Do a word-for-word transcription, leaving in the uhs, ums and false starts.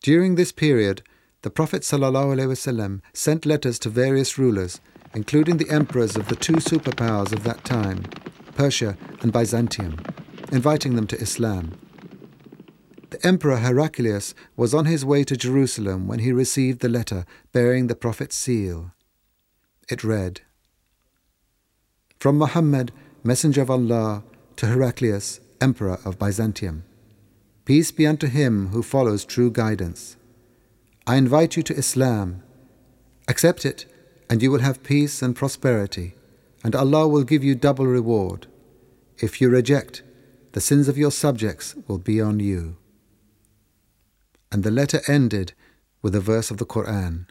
During this period, the Prophet ﷺ sent letters to various rulers, including the emperors of the two superpowers of that time, Persia and Byzantium, inviting them to Islam. The Emperor Heraclius was on his way to Jerusalem when he received the letter bearing the Prophet's seal. It read, "From Muhammad, Messenger of Allah, to Heraclius, Emperor of Byzantium. Peace be unto him who follows true guidance. I invite you to Islam. Accept it, and you will have peace and prosperity, and Allah will give you double reward. If you reject, the sins of your subjects will be on you." And the letter ended with a verse of the Quran.